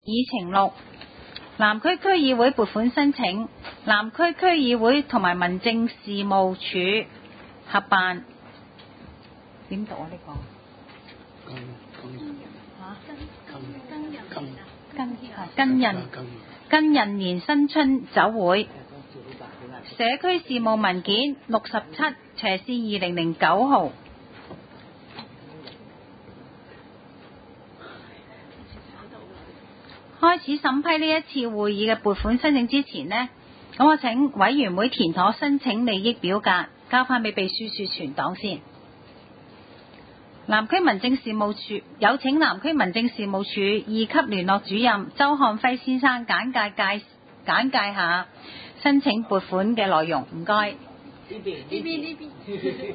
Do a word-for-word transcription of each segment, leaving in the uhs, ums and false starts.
議程六，南區區議會撥款申請，南區區議會同埋民政事務處合辦。點讀啊？呢、這個嚇？跟人跟人年新春酒會，社區事務文件六十七斜線二零零九號。開始審批呢一次會議嘅撥款申請之前呢，咁我請委員會填妥申請利益表格，交翻俾秘書處存檔先。南區民政事務處有請南區民政事務處二級聯絡主任周漢輝先生簡介介簡介下申請撥款嘅內容，唔該。呢邊呢邊呢邊。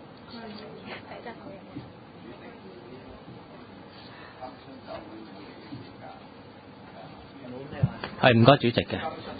係唔該主席嘅。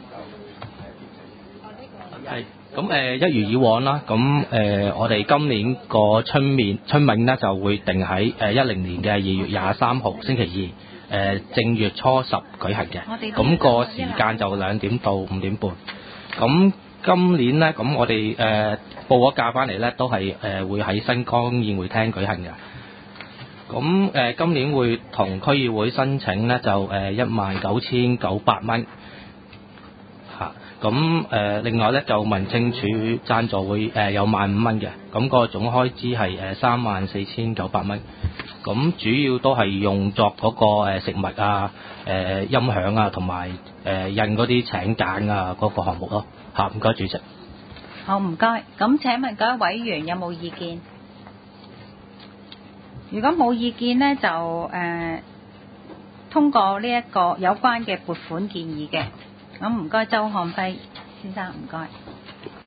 係咁誒，一如以往啦。咁誒、呃，我哋今年個春面春茗咧就會定喺誒一零年嘅二月廿三號星期二誒、呃、正月初十舉行嘅。咁個時間就兩點到五點半。咁今年咧，咁我哋誒、呃、報咗價翻嚟咧，都係誒、呃、會喺新光宴會廳舉行嘅。咁誒、呃、今年會同區議會申請咧，就誒一萬九千九百蚊嚇。咁誒、呃、另外咧就民政處贊助會誒、呃、有萬五蚊嘅。咁、個總開支係誒三萬四千九百蚊。咁主要都係用作嗰個食物啊、誒、呃、音響啊，同埋誒印嗰啲請柬啊嗰、個項目咯嚇。唔該主席。 好，唔該。咁請問各位委員有冇意見？如果冇意見呢，就誒、呃、通過呢一個有關嘅撥款建議嘅。咁唔該，周漢輝先生，唔該。